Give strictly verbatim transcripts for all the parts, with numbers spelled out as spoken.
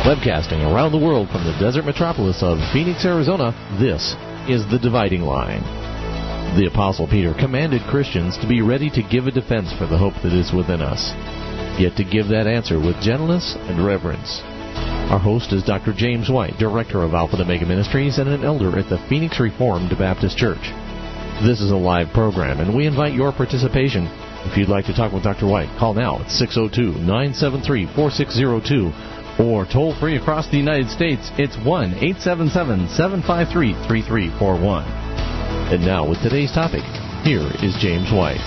Webcasting around the world from the desert metropolis of Phoenix, Arizona, this is The Dividing Line. The Apostle Peter commanded Christians to be ready to give a defense for the hope that is within us, yet to give that answer with gentleness and reverence. Our host is Doctor James White, Director of Alpha and Omega Ministries and an elder at the Phoenix Reformed Baptist Church. This is a live program, and we invite your participation. If you'd like to talk with Doctor White, call now at six oh two, nine seven three, four six oh two, or toll free across the United States, it's one eight seven seven, seven five three, three three four one. And now, with today's topic, here is James White.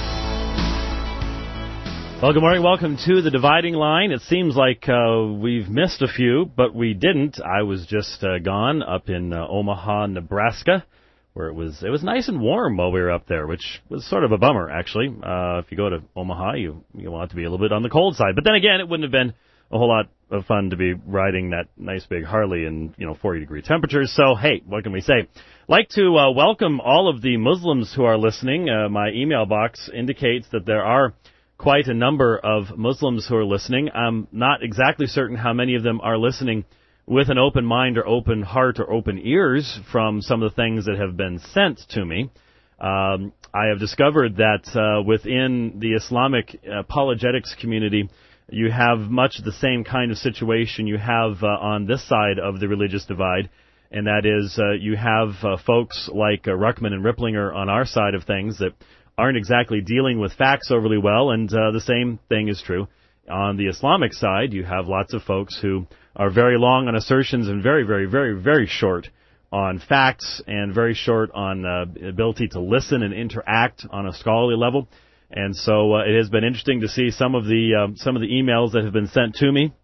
Well, good morning. Welcome to The Dividing Line. It seems like uh, we've missed a few, but we didn't. I was just uh, gone up in uh, Omaha, Nebraska, where it was it was nice and warm while we were up there, which was sort of a bummer, actually. Uh, if you go to Omaha, you, you want it to be a little bit on the cold side. But then again, it wouldn't have been a whole lot of fun to be riding that nice big Harley in, you know, forty degree temperatures. So, hey, what can we say? Like to uh, welcome all of the Muslims who are listening. Uh, my email box indicates that there are quite a number of Muslims who are listening. I'm not exactly certain how many of them are listening with an open mind or open heart or open ears from some of the things that have been sent to me. Um, I have discovered that uh, within the Islamic apologetics community, you have much the same kind of situation you have uh, on this side of the religious divide, and that is uh, you have uh, folks like uh, Ruckman and Ripplinger on our side of things that aren't exactly dealing with facts overly well, and uh, the same thing is true on the Islamic side. You have lots of folks who are very long on assertions and very, very, very, very short on facts and very short on uh, ability to listen and interact on a scholarly level. And so uh, it has been interesting to see some of the uh, some of the emails that have been sent to me.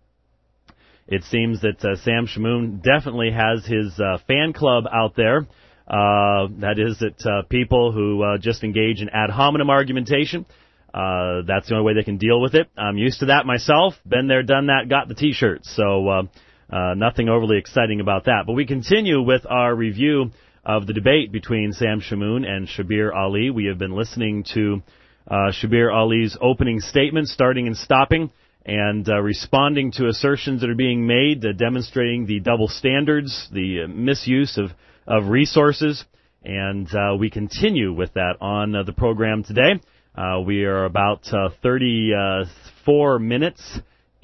It seems that uh, Sam Shamoun definitely has his uh, fan club out there. Uh, that is that uh, people who uh, just engage in ad hominem argumentation. Uh, that's the only way they can deal with it. I'm used to that myself. Been there, done that, got the T-shirts. So uh, uh, nothing overly exciting about that. But we continue with our review of the debate between Sam Shamoun and Shabir Ali. We have been listening to uh, Shabir Ali's opening statement, starting and stopping, and uh, responding to assertions that are being made, uh, demonstrating the double standards, the uh, misuse of of resources, and uh, we continue with that on uh, the program today. Uh, we are about uh, thirty-four minutes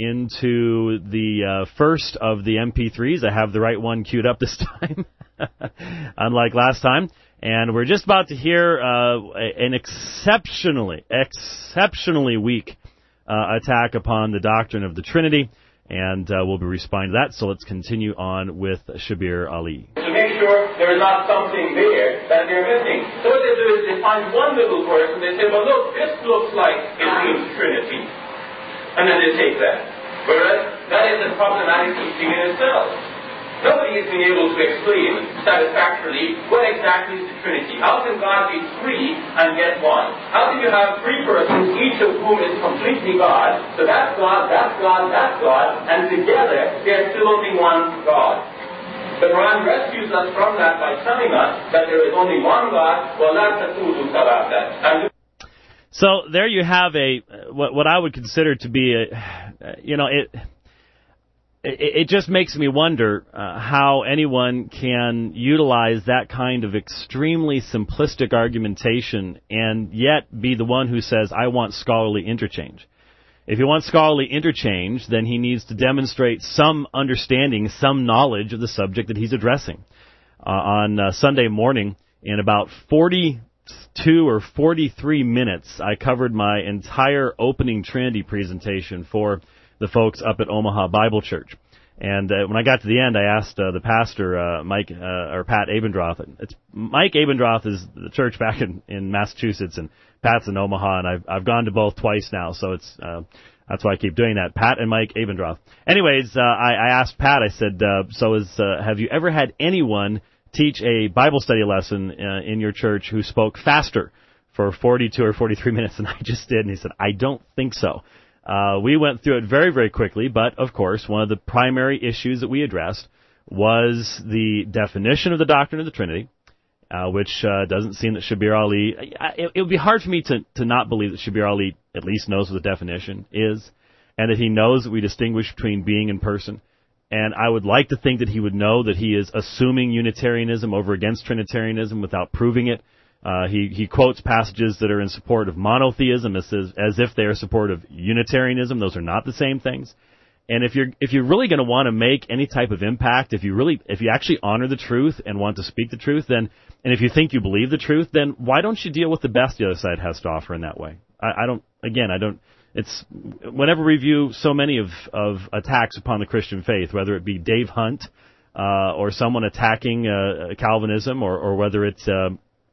into the uh, first of the M P threes. I have the right one queued up this time, unlike last time. And we're just about to hear uh, an exceptionally, exceptionally weak uh, attack upon the doctrine of the Trinity. And uh, we'll be responding to that, so let's continue on with Shabir Ali. To make sure there is not something there that they're missing. So what they do is they find one little verse and they say, well, look, this looks like it means Trinity. And then they take that. Whereas that is a problematic teaching in itself. Nobody has been able to explain satisfactorily what exactly is the Trinity. How can God be three and yet one? How can you have three persons, each of whom is completely God? So that's God, that's God, that's God, and together there's still only one God. The Quran rescues us from that by telling us that there is only one God. Well, that's the truth about that. So there you have a what what I would consider to be a, you know, it. It just makes me wonder uh, how anyone can utilize that kind of extremely simplistic argumentation and yet be the one who says, I want scholarly interchange. If he wants scholarly interchange, then he needs to demonstrate some understanding, some knowledge of the subject that he's addressing. Uh, on uh, Sunday morning, in about forty-two or forty-three minutes, I covered my entire opening Trinity presentation for the folks up at Omaha Bible Church. And uh, when I got to the end, I asked uh, the pastor, uh, Mike, uh, or Pat Abendroth. It's Mike Abendroth is the church back in, in Massachusetts, and Pat's in Omaha, and I've, I've gone to both twice now, so it's, uh, that's why I keep doing that. Pat and Mike Abendroth. Anyways, uh, I, I asked Pat, I said, uh, so is, uh, have you ever had anyone teach a Bible study lesson uh, in your church who spoke faster for forty-two or forty-three minutes than I just did? And he said, I don't think so. Uh, we went through it very, very quickly, but, of course, one of the primary issues that we addressed was the definition of the doctrine of the Trinity, uh, which uh, doesn't seem that Shabir Ali... It, it would be hard for me to, to not believe that Shabir Ali at least knows what the definition is, and that he knows that we distinguish between being and person. and I would like to think that he would know that he is assuming Unitarianism over against Trinitarianism without proving it. Uh, he, he quotes passages that are in support of monotheism as, as if they are support of Unitarianism. Those are not the same things. And if you're if you're really going to want to make any type of impact, if you really if you actually honor the truth and want to speak the truth, then and if you think you believe the truth, then why don't you deal with the best the other side has to offer in that way? I, I don't. Again, I don't. It's whenever we view so many of of attacks upon the Christian faith, whether it be Dave Hunt uh, or someone attacking uh, Calvinism, or or whether it's uh,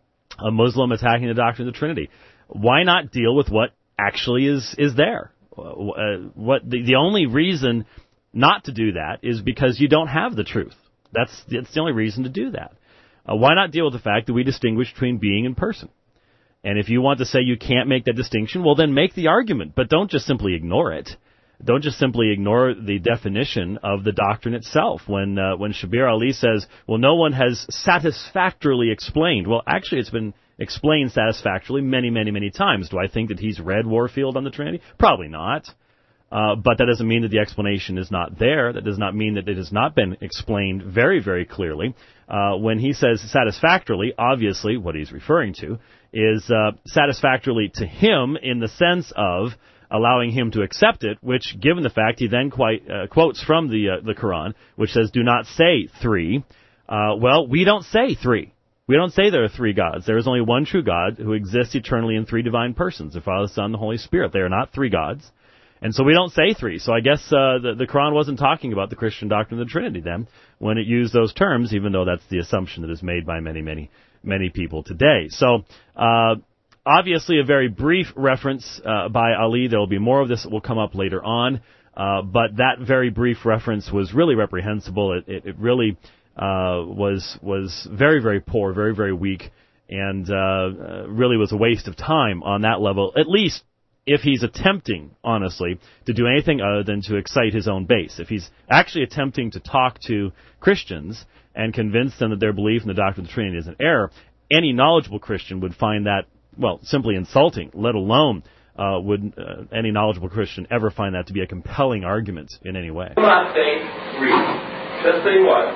a Muslim attacking the doctrine of the Trinity, why not deal with what actually is is there? Uh, what the, the only reason not to do that is because you don't have the truth. That's that's the only reason to do that. Uh, why not deal with the fact that we distinguish between being and person? And if you want to say you can't make that distinction, well, then make the argument, but don't just simply ignore it. Don't just simply ignore the definition of the doctrine itself. When uh, when Shabir Ali says, well, no one has satisfactorily explained. Well, actually, it's been explained satisfactorily many, many, many times. Do I think that he's read Warfield on the Trinity? Probably not. Uh, but that doesn't mean that the explanation is not there. That does not mean that it has not been explained very, very clearly. Uh, when he says satisfactorily, obviously what he's referring to is uh, satisfactorily to him in the sense of allowing him to accept it, which, given the fact he then quite, uh, quotes from the uh, the Quran, which says, do not say three. Uh, well, we don't say three. We don't say there are three gods. There is only one true God who exists eternally in three divine persons, the Father, the Son, and the Holy Spirit. They are not three gods. And so we don't say three. So I guess uh, the, the Quran wasn't talking about the Christian doctrine of the Trinity then when it used those terms, even though that's the assumption that is made by many, many, many people today. So uh, obviously a very brief reference uh, by Ali. There will be more of this that will come up later on. Uh, but that very brief reference was really reprehensible. It, it, it really uh, was was very, very poor, very, very weak, and uh, uh, really was a waste of time on that level, at least if he's attempting, honestly, to do anything other than to excite his own base. If he's actually attempting to talk to Christians and convince them that their belief in the doctrine of the Trinity is an error, any knowledgeable Christian would find that, well, simply insulting, let alone uh, would uh, any knowledgeable Christian ever find that to be a compelling argument in any way. Do not say three. Just say one.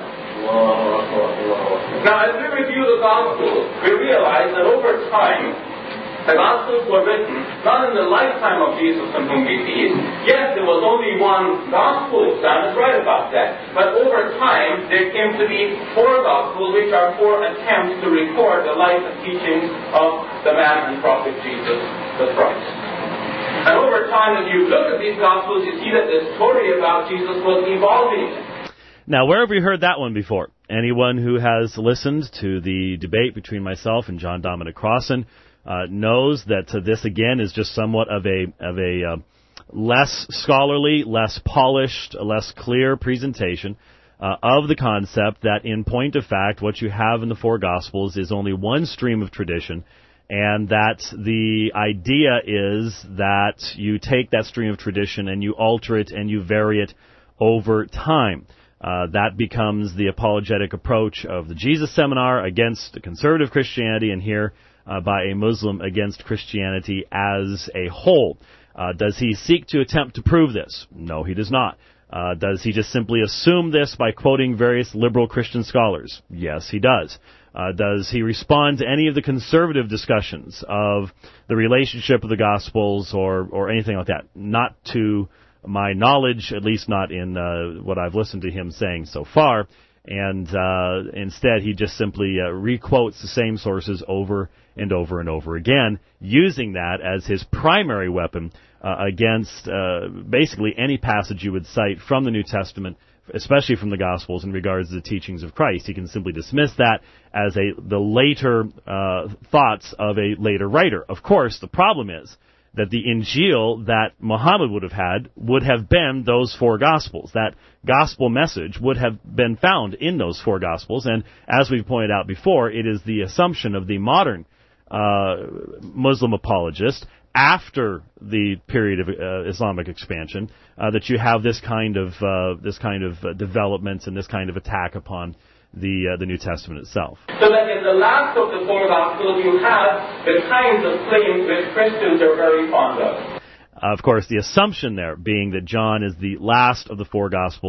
Now, as we review the Gospels, we realize that over time, the Gospels were written not in the lifetime of Jesus and whom he feeds. Yes, there was only one Gospel. Sam is right about that. But over time, there came to be four Gospels, which are four attempts to record the life and teachings of the man and prophet Jesus the Christ. And over time, as you look at these Gospels, you see that the story about Jesus was evolving. Now, where have we heard that one before? Anyone who has listened to the debate between myself and John Dominic Crossan uh, knows that uh, this, again, is just somewhat of a of a uh, less scholarly, less polished, less clear presentation uh, of the concept that, in point of fact, what you have in the four Gospels is only one stream of tradition, and that the idea is that you take that stream of tradition and you alter it and you vary it over time. Uh, that becomes the apologetic approach of the Jesus Seminar against conservative Christianity, and here uh, by a Muslim against Christianity as a whole. Uh, does he seek to attempt to prove this? No, he does not. Uh, does he just simply assume this by quoting various liberal Christian scholars? Yes, he does. Uh, does he respond to any of the conservative discussions of the relationship of the Gospels or, or anything like that? Not to my knowledge, at least not in uh, what I've listened to him saying so far, and uh, instead he just simply uh, requotes the same sources over and over and over again, using that as his primary weapon uh, against uh, basically any passage you would cite from the New Testament, especially from the Gospels in regards to the teachings of Christ. He can simply dismiss that as a the later uh, thoughts of a later writer. Of course, the problem is that the Injil that Muhammad would have had would have been those four Gospels. That gospel message would have been found in those four Gospels, and as we've pointed out before, it is the assumption of the modern uh, Muslim apologist after the period of uh, Islamic expansion uh, that you have this kind of uh, this kind of uh, development and this kind of attack upon the uh, the New Testament itself. So that in the last of the four Gospels you have the kinds of claims which Christians are very fond of. Uh, of course, the assumption there being that John is the last of the four Gospels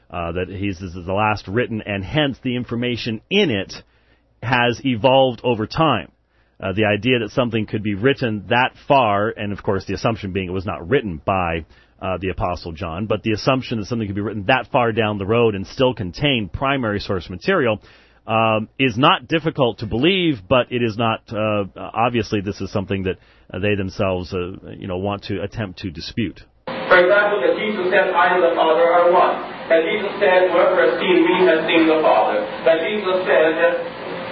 uh, that he's this is the last written, and hence the information in it has evolved over time. Uh, the idea that something could be written that far, and of course the assumption being it was not written by uh, the Apostle John, but the assumption that something could be written that far down the road and still contain primary source material um, is not difficult to believe, but it is not, uh, obviously this is something that uh, they themselves uh, you know, want to attempt to dispute. For example, that Jesus said, I and the Father are one. That Jesus said, whoever has seen me has seen the Father. That Jesus said,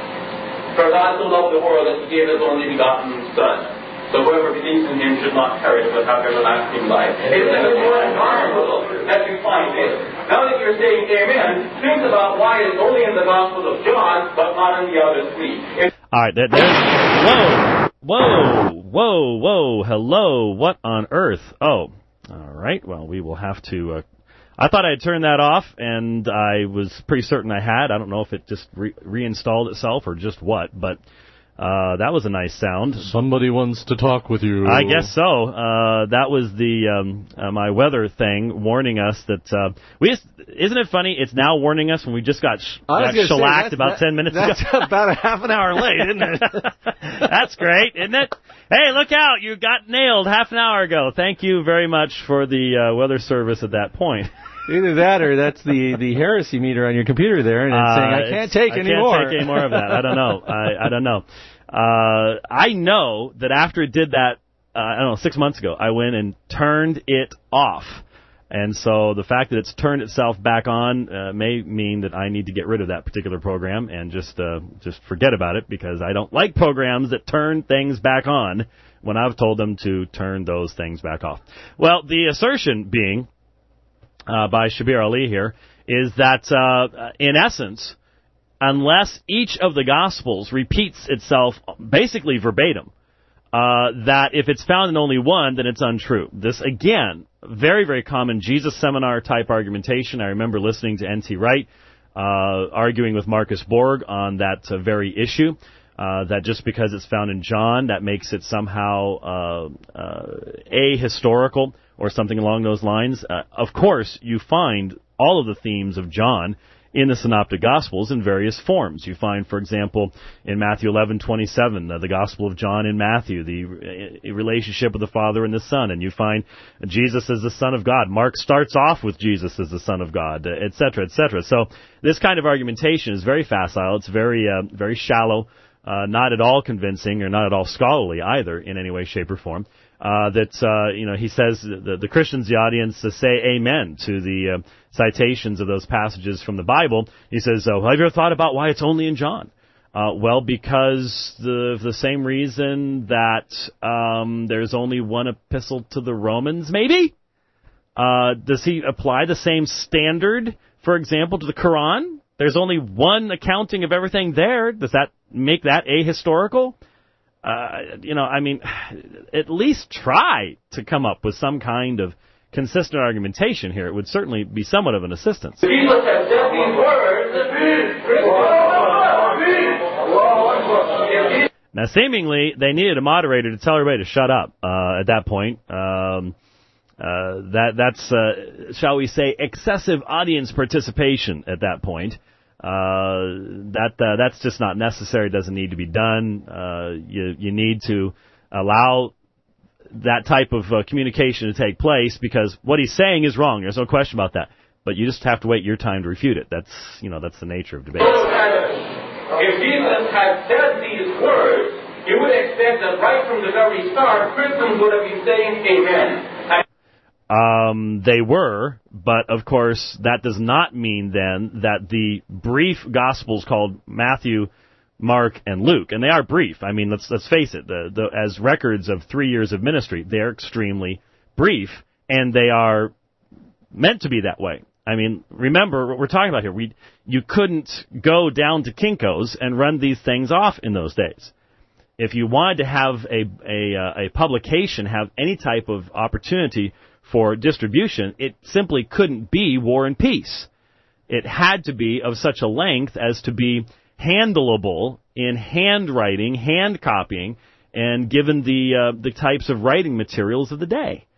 for God so loved the world that he gave his only begotten Son. So whoever believes in him should not perish but have everlasting life. It's a more marvelous that you find this. Now that you're saying amen, think about why it's only in the Gospel of John but not in the other three. It's All right, there, there's... Whoa! Whoa! Whoa! Whoa! Hello! What on earth? Oh, all right. Well, we will have to... Uh, I thought I had turned that off, and I was pretty certain I had. I don't know if it just re- reinstalled itself or just what, but uh, that was a nice sound. Somebody wants to talk with you. I guess so. Uh, that was the um, uh, my weather thing warning us that uh, we. Just, isn't it funny? It's now warning us when we just got, sh- got shellacked say, about that, ten minutes that's ago. That's about a half an hour late, isn't it? That's great, isn't it? Hey, look out! You got nailed half an hour ago. Thank you very much for the uh, weather service at that point. Either that or that's the, the heresy meter on your computer there, and it's uh, saying, I can't take I any can't more. I can't take any more of that. I don't know. I, I don't know. Uh, I know that after it did that, uh, I don't know, six months ago, I went and turned it off. And so the fact that it's turned itself back on uh, may mean that I need to get rid of that particular program and just uh, just forget about it, because I don't like programs that turn things back on when I've told them to turn those things back off. Well, the assertion being... Uh, by Shabir Ali here, is that, uh, in essence, unless each of the Gospels repeats itself basically verbatim, uh, that if it's found in only one, then it's untrue. This, again, very, very common Jesus seminar type argumentation. I remember listening to N T Wright uh, arguing with Marcus Borg on that uh, very issue. Uh, that just because it's found in John, that makes it somehow uh, uh, ahistorical or something along those lines. Uh, of course, you find all of the themes of John in the Synoptic Gospels in various forms. You find, for example, in Matthew eleven twenty-seven, uh, the Gospel of John in Matthew, the uh, relationship of the Father and the Son, and you find Jesus as the Son of God. Mark starts off with Jesus as the Son of God, uh, et cetera, et cetera. So this kind of argumentation is very facile. It's very, uh, very shallow. Uh, not at all convincing or not at all scholarly either in any way, shape, or form. Uh, that, uh, you know, he says the, the Christians, the audience, uh, say amen to the uh, citations of those passages from the Bible. He says, oh, have you ever thought about why it's only in John? Uh, well, because the the same reason that um, there's only one epistle to the Romans, maybe? Uh, does he apply the same standard, for example, to the Quran? There's only one accounting of everything there. Does that make that ahistorical? Uh, you know, I mean, at least try to come up with some kind of consistent argumentation here. It would certainly be somewhat of an assistance. Jesus has said these words. Now, seemingly, they needed a moderator to tell everybody to shut up uh, at that point. Um, Uh, that that's, uh, shall we say, excessive audience participation at that point. Uh, that uh, that's just not necessary. Doesn't need to be done. Uh, you you need to allow that type of uh, communication to take place, because what he's saying is wrong. There's no question about that. But you just have to wait your time to refute it. That's you know that's the nature of debate. If Jesus had said these words, you would expect that right from the very start, Christians would have been saying amen. Um, they were, but of course that does not mean then that the brief Gospels called Matthew, Mark, and Luke, and they are brief. I mean, let's let's face it, the, the, as records of three years of ministry, they're extremely brief, and they are meant to be that way. I mean, remember what we're talking about here. We you couldn't go down to Kinko's and run these things off in those days. If you wanted to have a a, uh, a publication have any type of opportunity for distribution, it simply couldn't be War and Peace. It had to be of such a length as to be handleable in handwriting, hand copying, and given the uh, the types of writing materials of the day.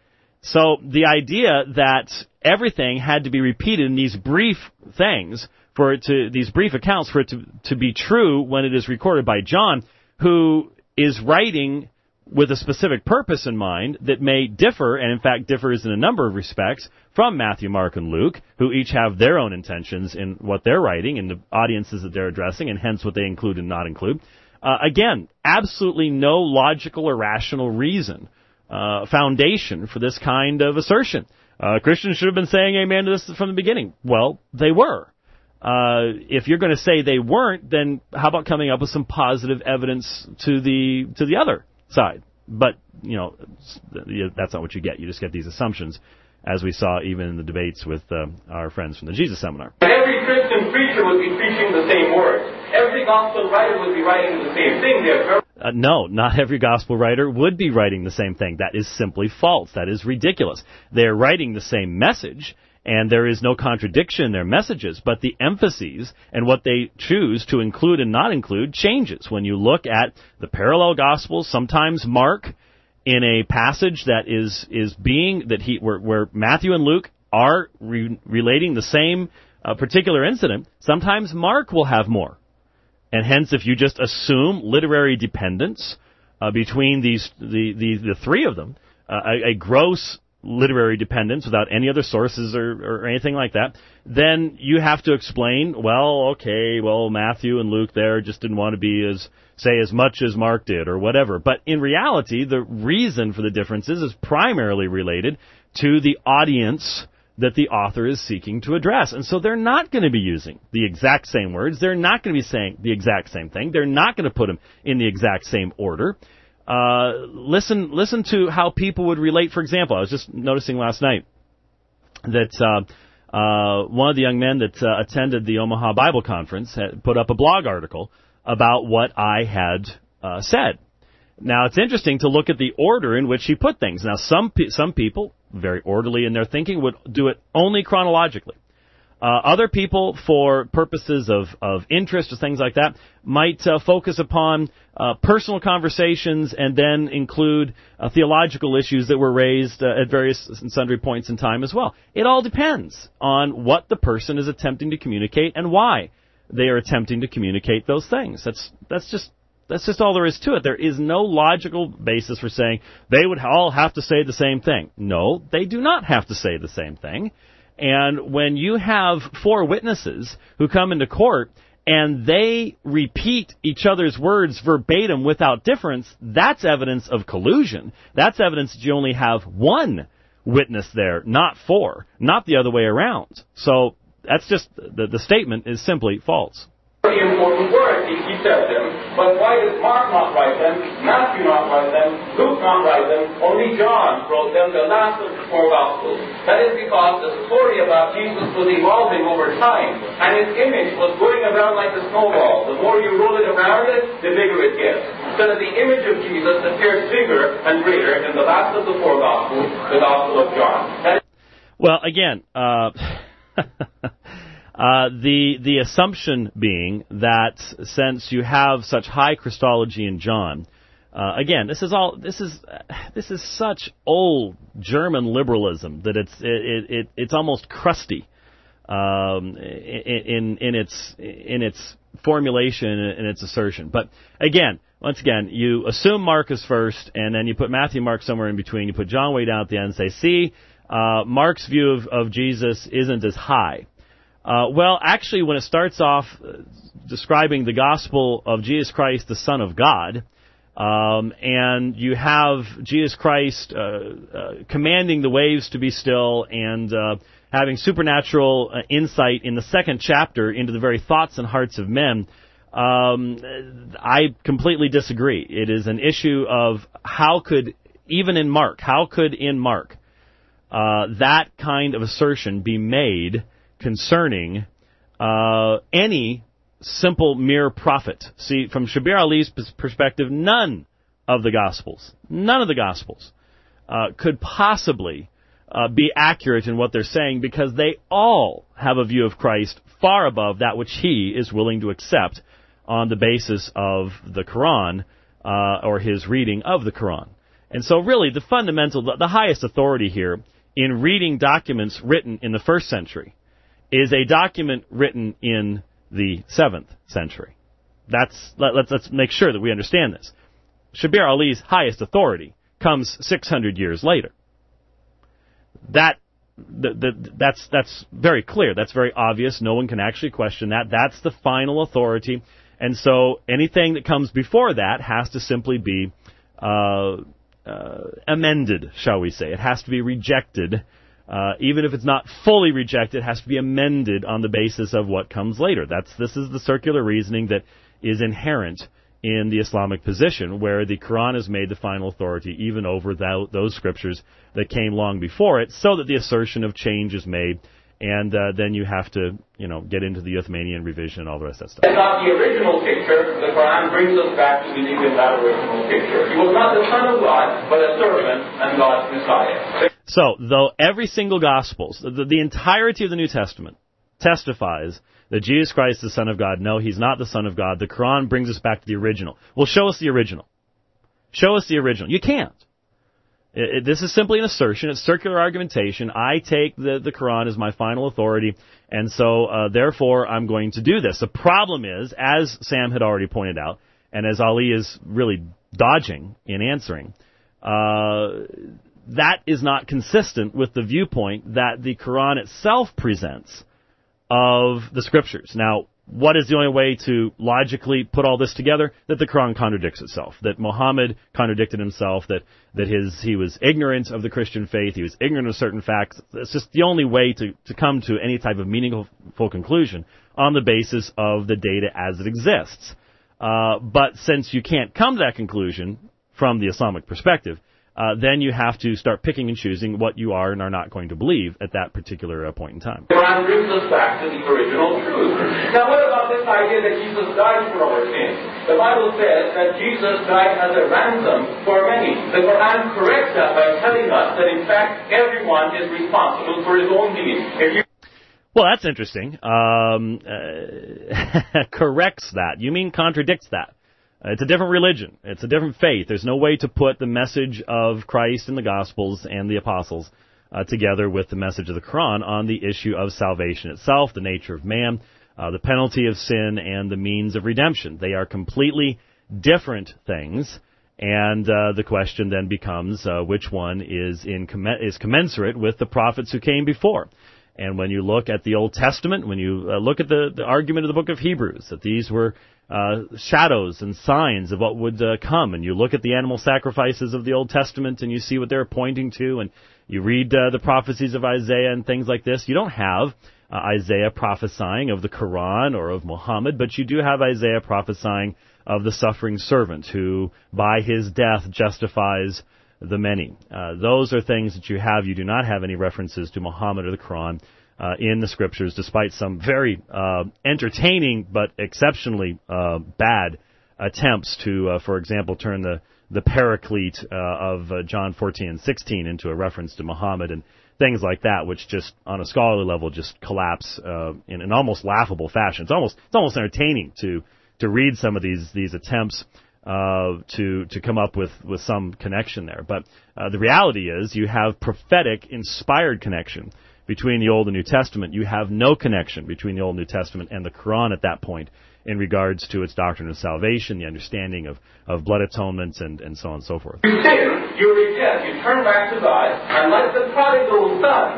So the idea that everything had to be repeated in these brief things, for it to, these brief accounts, for it to, to be true when it is recorded by John, who is writing with a specific purpose in mind that may differ, and in fact differs in a number of respects, from Matthew, Mark, and Luke, who each have their own intentions in what they're writing and the audiences that they're addressing, and hence what they include and not include. Uh, again, absolutely no logical or rational reason, uh, foundation for this kind of assertion. Uh, Christians should have been saying amen to this from the beginning. Well, they were. Uh, if you're going to say they weren't, then how about coming up with some positive evidence to the to the other side? But, you know, that's not what you get. You just get these assumptions, as we saw even in the debates with uh, our friends from the Jesus Seminar. Every Christian preacher would be preaching the same words. Every gospel writer would be writing the same thing. They're Uh, no, not every gospel writer would be writing the same thing. That is simply false. That is ridiculous. They're writing the same message, and there is no contradiction in their messages, but the emphases and what they choose to include and not include changes. When you look at the parallel gospels, sometimes Mark, in a passage that is is being, that he where, where Matthew and Luke are re- relating the same uh, particular incident, sometimes Mark will have more. And hence, if you just assume literary dependence uh, between these the, the, the three of them, uh, a, a gross literary dependence without any other sources or, or anything like that, then you have to explain, well, okay, well, Matthew and Luke there just didn't want to be as, say, as much as Mark did or whatever. But in reality, the reason for the differences is primarily related to the audience that the author is seeking to address. And so they're not going to be using the exact same words. They're not going to be saying the exact same thing. They're not going to put them in the exact same order. Uh, listen, listen to how people would relate. For example, I was just noticing last night that, uh, uh, one of the young men that uh, attended the Omaha Bible Conference had put up a blog article about what I had, uh, said. Now, it's interesting to look at the order in which he put things. Now, some pe- some people, very orderly in their thinking, would do it only chronologically. Uh, other people, for purposes of, of interest or things like that, might uh, focus upon uh, personal conversations and then include uh, theological issues that were raised uh, at various and sundry points in time as well. It all depends on what the person is attempting to communicate and why they are attempting to communicate those things. That's that's just That's just all there is to it. There is no logical basis for saying they would all have to say the same thing. No, they do not have to say the same thing. And when you have four witnesses who come into court and they repeat each other's words verbatim without difference, that's evidence of collusion. That's evidence that you only have one witness there, not four, not the other way around. So that's just, the, the statement is simply false. Very important words, he, he said them, but why does Mark not write them, Matthew not write them, Luke not write them, only John wrote them, the last of the four Gospels? That is because the story about Jesus was evolving over time, and his image was going around like a snowball. The more you roll it around it, the bigger it gets. So that the image of Jesus appears bigger and greater in the last of the four Gospels, the Gospel of John. That is well, again, uh... Uh, the the assumption being that since you have such high Christology in John, uh, again, this is all this is uh, this is such old German liberalism that it's it, it it's almost crusty um, in in its in its formulation and its assertion. But again, once again, you assume Mark is first, and then you put Matthew, Mark somewhere in between. You put John way down at the end and say, see, uh, Mark's view of, of Jesus isn't as high. Uh, well, actually, when it starts off uh, describing the gospel of Jesus Christ, the Son of God, um, and you have Jesus Christ uh, uh, commanding the waves to be still and uh, having supernatural uh, insight in the second chapter into the very thoughts and hearts of men, um, I completely disagree. It is an issue of how could, even in Mark, how could in Mark uh, that kind of assertion be made concerning uh, any simple mere prophet. See, from Shabir Ali's perspective, none of the Gospels, none of the Gospels uh, could possibly uh, be accurate in what they're saying because they all have a view of Christ far above that which he is willing to accept on the basis of the Quran uh, or his reading of the Quran. And so really the fundamental, the, the highest authority here in reading documents written in the first century is a document written in the seventh century. That's, let, let's, let's make sure that we understand this. Shabir Ali's highest authority comes six hundred years later. That, the, the, that's, that's very clear. That's very obvious. No one can actually question that. That's the final authority. And so anything that comes before that has to simply be uh, uh, amended, shall we say. It has to be rejected. Uh, even if it's not fully rejected, it has to be amended on the basis of what comes later. That's, this is the circular reasoning that is inherent in the Islamic position, where the Quran is made the final authority even over that, those scriptures that came long before it, so that the assertion of change is made, and uh, then you have to, you know, get into the Uthmanian revision and all the rest of that stuff. It's not the original picture. The Quran brings us back to believe in that original picture. He was not the Son of God, but a servant and God's Messiah. So, though every single Gospels, the, the entirety of the New Testament, testifies that Jesus Christ is the Son of God, no, He's not the Son of God, the Quran brings us back to the original. Well, show us the original. Show us the original. You can't. It, it, this is simply an assertion. It's circular argumentation. I take the, the Quran as my final authority, and so, uh, therefore, I'm going to do this. The problem is, as Sam had already pointed out, and as Ali is really dodging in answering, uh, that is not consistent with the viewpoint that the Quran itself presents of the Scriptures. Now, what is the only way to logically put all this together? That the Quran contradicts itself. That Muhammad contradicted himself. That that his he was ignorant of the Christian faith. He was ignorant of certain facts. It's just the only way to, to come to any type of meaningful conclusion on the basis of the data as it exists. Uh, but since you can't come to that conclusion from the Islamic perspective, Uh, then you have to start picking and choosing what you are and are not going to believe at that particular uh, point in time. The Quran brings us back to the original truth. Now, what about this idea that Jesus died for our sins? The Bible says that Jesus died as a ransom for many. The Quran corrects that by telling us that, in fact, everyone is responsible for his own deeds. If you Well, that's interesting. Um, uh, corrects that. You mean contradicts that. It's a different religion. It's a different faith. There's no way to put the message of Christ and the Gospels and the Apostles uh, together with the message of the Quran on the issue of salvation itself, the nature of man, uh, the penalty of sin, and the means of redemption. They are completely different things, and uh, the question then becomes uh, which one is in comm- is commensurate with the prophets who came before. And when you look at the Old Testament, when you uh, look at the, the argument of the book of Hebrews, that these were uh, shadows and signs of what would uh, come, and you look at the animal sacrifices of the Old Testament and you see what they're pointing to, and you read uh, the prophecies of Isaiah and things like this, you don't have uh, Isaiah prophesying of the Quran or of Muhammad, but you do have Isaiah prophesying of the suffering servant who, by his death, justifies the many. Uh, those are things that you have. You do not have any references to Muhammad or the Quran uh, in the Scriptures, despite some very uh, entertaining but exceptionally uh, bad attempts to, uh, for example, turn the, the paraclete uh, of uh, John fourteen and sixteen into a reference to Muhammad and things like that, which just, on a scholarly level, just collapse uh, in an almost laughable fashion. It's almost it's almost entertaining to to read some of these these attempts Uh, to to come up with, with some connection there. But uh, the reality is you have prophetic, inspired connection between the Old and New Testament. You have no connection between the Old and New Testament and the Quran at that point in regards to its doctrine of salvation, the understanding of, of blood atonement, and, and so on and so forth. You sin, you repent, you turn back to God, and like the prodigal son,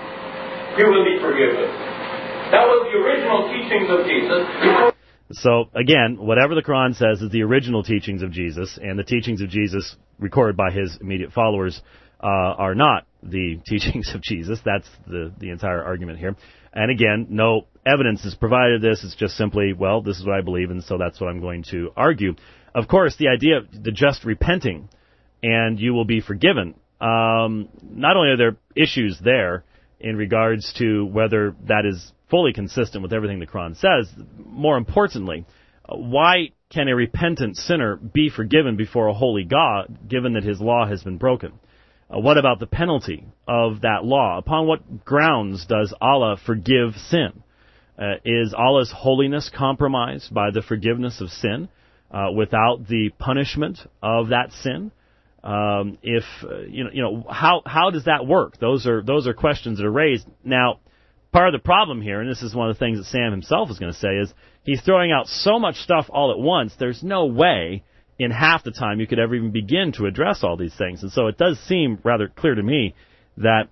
you will be forgiven. That was the original teachings of Jesus. So, again, whatever the Quran says is the original teachings of Jesus, and the teachings of Jesus recorded by his immediate followers uh, are not the teachings of Jesus. That's the, the entire argument here. And again, no evidence is provided of this. It's just simply, well, this is what I believe, and so that's what I'm going to argue. Of course, the idea of the just repenting and you will be forgiven, um, not only are there issues there in regards to whether that is fully consistent with everything the Quran says, more importantly, why can a repentant sinner be forgiven before a holy God, given that his law has been broken? Uh, what about the penalty of that law? Upon what grounds does Allah forgive sin? Uh, is Allah's holiness compromised by the forgiveness of sin uh, without the punishment of that sin? Um, if uh, you know, you know, how how does that work? Those are those are questions that are raised. Now, part of the problem here, and this is one of the things that Sam himself is going to say, is he's throwing out so much stuff all at once. There's no way in half the time you could ever even begin to address all these things. And so it does seem rather clear to me that,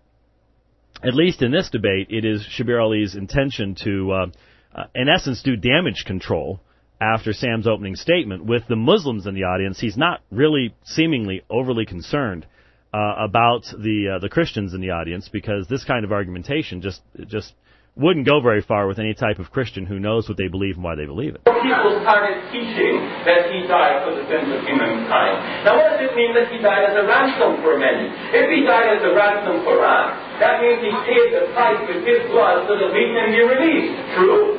at least in this debate, it is Shabir Ali's intention to, uh, uh, in essence, do damage control after Sam's opening statement. With the Muslims in the audience, he's not really seemingly overly concerned uh, about the uh, the Christians in the audience, because this kind of argumentation just just wouldn't go very far with any type of Christian who knows what they believe and why they believe it. People started teaching that he died for the sins of humankind. Now, what does it mean that he died as a ransom for many? If he died as a ransom for us, that means he paid the price with his blood so that we can be released. True.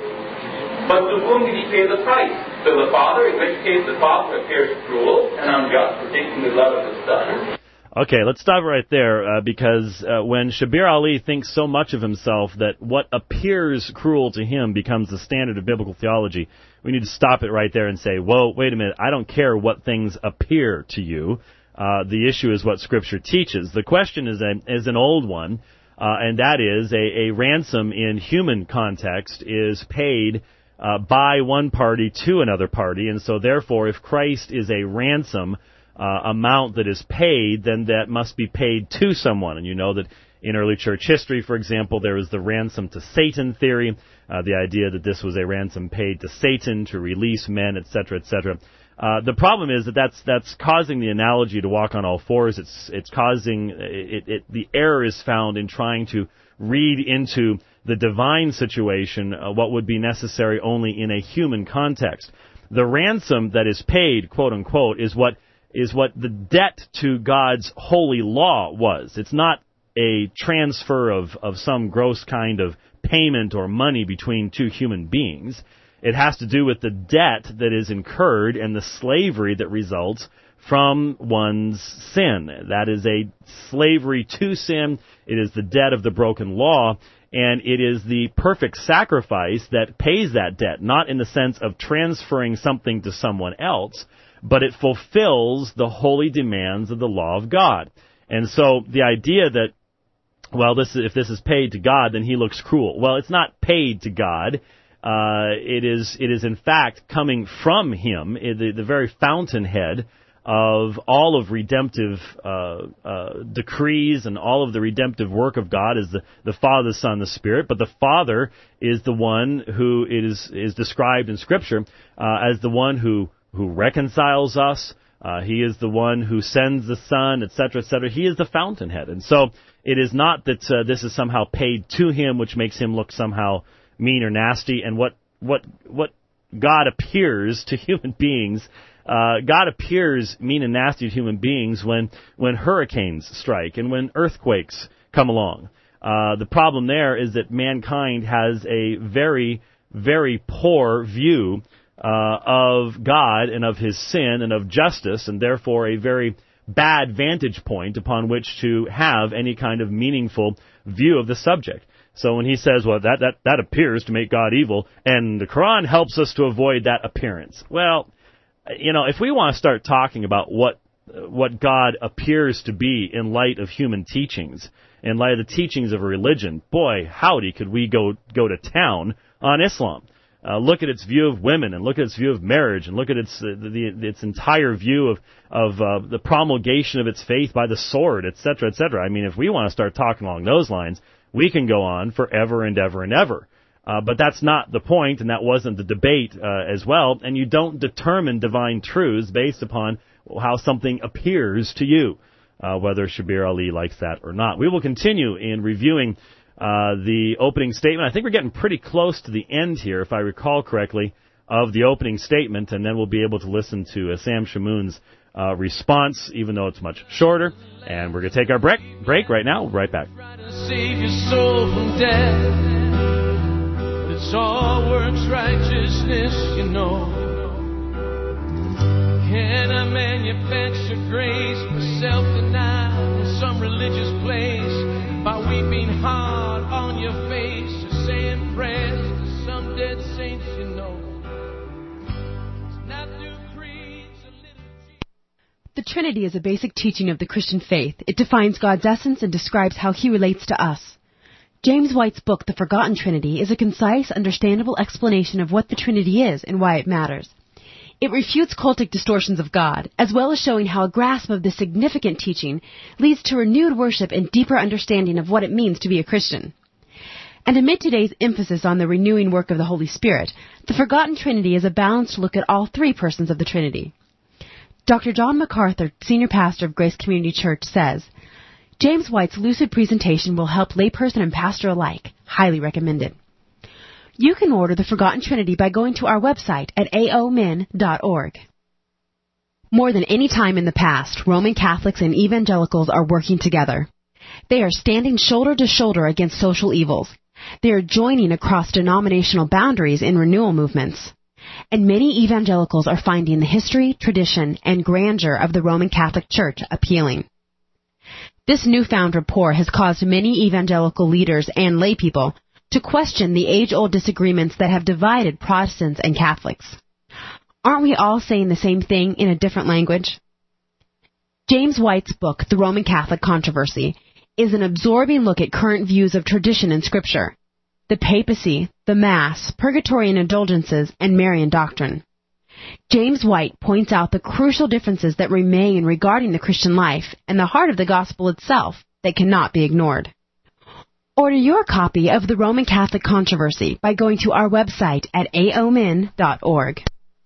But to whom did he pay the price? To the Father, in which case the Father appears cruel and unjust for taking the blood of his Son. Okay, let's stop right there, uh, because uh, when Shabir Ali thinks so much of himself that what appears cruel to him becomes the standard of biblical theology, we need to stop it right there and say, whoa, wait a minute, I don't care what things appear to you. Uh, the issue is what Scripture teaches. The question is, a, is an old one, uh, and that is a, a ransom in human context is paid uh, by one party to another party, and so therefore if Christ is a ransom Uh, amount that is paid, then that must be paid to someone. And you know that in early church history, for example, there was the ransom to Satan theory, uh, the idea that this was a ransom paid to Satan to release men, et cetera, et cetera. Uh, the problem is that that's that's causing the analogy to walk on all fours. It's it's causing it, it the error is found in trying to read into the divine situation uh, what would be necessary only in a human context. The ransom that is paid, quote unquote, is what is what the debt to God's holy law was. It's not a transfer of, of some gross kind of payment or money between two human beings. It has to do with the debt that is incurred and the slavery that results from one's sin. That is a slavery to sin. It is the debt of the broken law, and it is the perfect sacrifice that pays that debt, not in the sense of transferring something to someone else, but it fulfills the holy demands of the law of God. And so the idea that, well, this if this is paid to God, then he looks cruel. Well, it's not paid to God. Uh, it is it is in fact coming from him, the, the very fountainhead of all of redemptive uh, uh, decrees and all of the redemptive work of God is the, the Father, the Son, the Spirit. But the Father is the one who is is described in Scripture uh, as the one who who reconciles us. Uh, he is the one who sends the Son, et cetera, et cetera. He is the fountainhead. And so it is not that uh, this is somehow paid to him, which makes him look somehow mean or nasty. And what what what God appears to human beings, uh, God appears mean and nasty to human beings when, when hurricanes strike and when earthquakes come along. Uh, the problem there is that mankind has a very, very poor view Uh, of God and of his sin and of justice, and therefore a very bad vantage point upon which to have any kind of meaningful view of the subject. So when he says, well, that, that, that appears to make God evil, and the Quran helps us to avoid that appearance. Well, you know, if we want to start talking about what what God appears to be in light of human teachings, in light of the teachings of a religion, boy, howdy, could we go go to town on Islam. Uh, look at its view of women, and look at its view of marriage, and look at its uh, the, its entire view of of uh, the promulgation of its faith by the sword, et cetera, et cetera. I mean, if we want to start talking along those lines, we can go on forever and ever and ever. Uh, but that's not the point, and that wasn't the debate uh, as well. And you don't determine divine truths based upon how something appears to you, uh, whether Shabir Ali likes that or not. We will continue in reviewing Uh, the opening statement. I think we're getting pretty close to the end here, if I recall correctly, of the opening statement, and then we'll be able to listen to uh, Sam Shamoun's uh, response, even though it's much shorter. And we're going to take our break, break right now. We'll be right back. Save your soul from death. It's all works righteousness, you know. Can I manufacture grace for self-denial in some religious place by weeping hard on your face or saying prayers to some dead saints, you know? It's not through creeds or liturgy. The Trinity is a basic teaching of the Christian faith. It defines God's essence and describes how He relates to us. James White's book, The Forgotten Trinity, is a concise, understandable explanation of what the Trinity is and why it matters. It refutes cultic distortions of God, as well as showing how a grasp of this significant teaching leads to renewed worship and deeper understanding of what it means to be a Christian. And amid today's emphasis on the renewing work of the Holy Spirit, The Forgotten Trinity is a balanced look at all three persons of the Trinity. Doctor John MacArthur, senior pastor of Grace Community Church, says, James White's lucid presentation will help layperson and pastor alike. Highly recommended. You can order The Forgotten Trinity by going to our website at a o min dot org. More than any time in the past, Roman Catholics and evangelicals are working together. They are standing shoulder to shoulder against social evils. They are joining across denominational boundaries in renewal movements. And many evangelicals are finding the history, tradition, and grandeur of the Roman Catholic Church appealing. This newfound rapport has caused many evangelical leaders and laypeople to question the age-old disagreements that have divided Protestants and Catholics. Aren't we all saying the same thing in a different language? James White's book, The Roman Catholic Controversy, is an absorbing look at current views of tradition and Scripture, the papacy, the Mass, purgatory and indulgences, and Marian doctrine. James White points out the crucial differences that remain regarding the Christian life and the heart of the gospel itself that cannot be ignored. Order your copy of The Roman Catholic Controversy by going to our website at a o min dot org.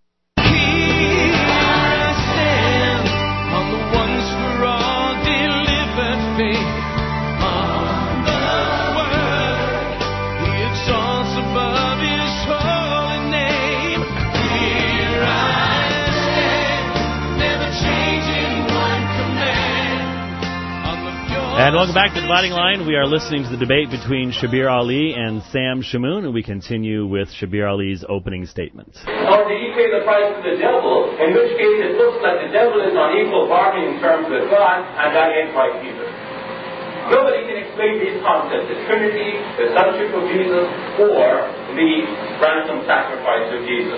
And welcome back to The Dividing Line. We are listening to the debate between Shabir Ali and Sam Shamoun, and we continue with Shabir Ali's opening statement. Or did he pay the price to the devil, in which case it looks like the devil is on equal bargaining terms with God, and that ain't right either. Nobody can explain these concepts, the Trinity, the sonship of Jesus, or the ransom sacrifice of Jesus.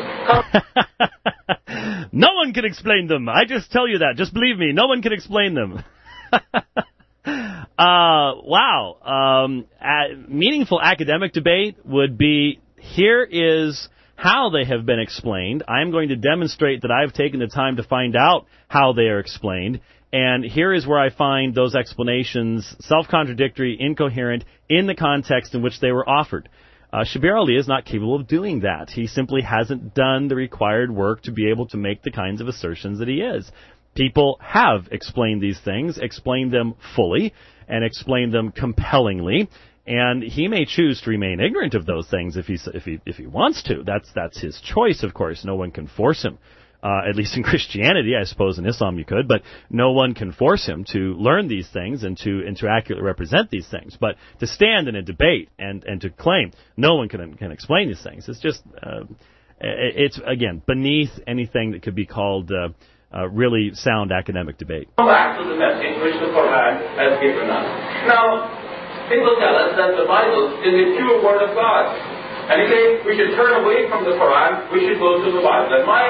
No one can explain them. I just tell you that. Just believe me, no one can explain them. Uh, wow. Um, a, meaningful academic debate would be, here is how they have been explained. I'm going to demonstrate that I've taken the time to find out how they are explained. And here is where I find those explanations self-contradictory, incoherent, in the context in which they were offered. Uh, Shabir Ali is not capable of doing that. He simply hasn't done the required work to be able to make the kinds of assertions that he is. People have explained these things, explained them fully, and explained them compellingly, and he may choose to remain ignorant of those things if he if he if he wants to. That's that's his choice, of course. No one can force him. Uh, at least in Christianity, I suppose in Islam you could, but no one can force him to learn these things and to and to accurately represent these things. But to stand in a debate and and to claim no one can can explain these things, it's just uh, it's again beneath anything that could be called. Uh, Uh, really sound academic debate. Come back to the message which the Quran has given us. Now, people tell us that the Bible is the pure word of God. And they say we should turn away from the Quran, we should go to the Bible. And my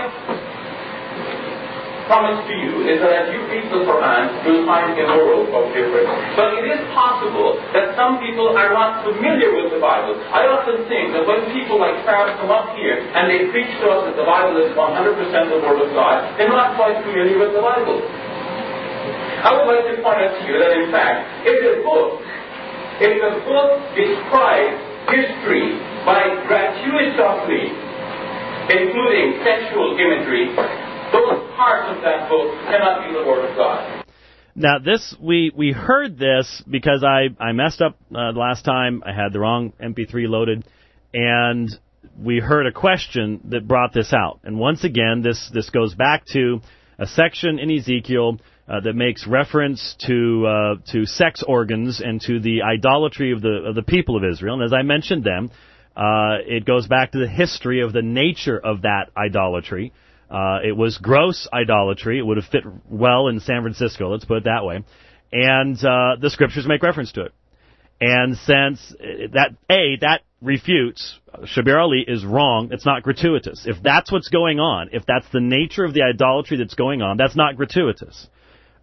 promise to you is that as you read the Quran, you'll find a world of difference. But it is possible that some people are not familiar with the Bible. I often think that when people like Sam come up here and they preach to us that the Bible is one hundred percent the Word of God, they're not quite familiar with the Bible. I would like to point out to you that in fact, if the book, if the book describes history by gratuitously including sexual imagery, those parts of that book cannot be the Word of God. Now, this we we heard this because I, I messed up uh, last time. I had the wrong M P three loaded, and we heard a question that brought this out. And once again, this, this goes back to a section in Ezekiel uh, that makes reference to uh, to sex organs and to the idolatry of the of the people of Israel. And as I mentioned them, uh, it goes back to the history of the nature of that idolatry. Uh, it was gross idolatry. It would have fit well in San Francisco, let's put it that way. And uh, the scriptures make reference to it. And since that, A, that refutes, Shabir Ali is wrong, it's not gratuitous. If that's what's going on, if that's the nature of the idolatry that's going on, that's not gratuitous.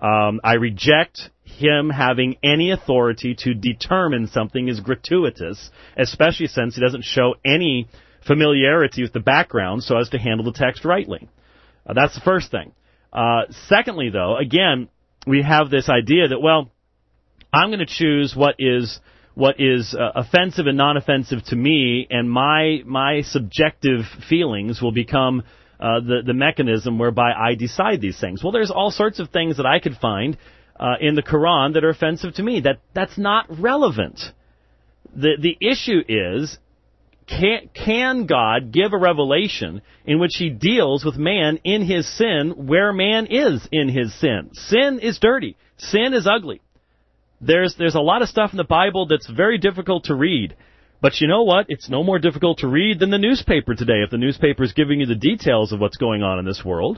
Um, I reject him having any authority to determine something is gratuitous, especially since he doesn't show any familiarity with the background so as to handle the text rightly. Uh, that's the first thing. Uh, secondly, though, again, we have this idea that, well, I'm going to choose what is what is uh, offensive and non-offensive to me, and my my subjective feelings will become uh, the the mechanism whereby I decide these things. Well, there's all sorts of things that I could find uh, in the Quran that are offensive to me. That that's not relevant. The the issue is, can can God give a revelation in which He deals with man in his sin, where man is in his sin? Sin is dirty. Sin is ugly. There's there's a lot of stuff in the Bible that's very difficult to read. But you know what? It's no more difficult to read than the newspaper today, if the newspaper is giving you the details of what's going on in this world.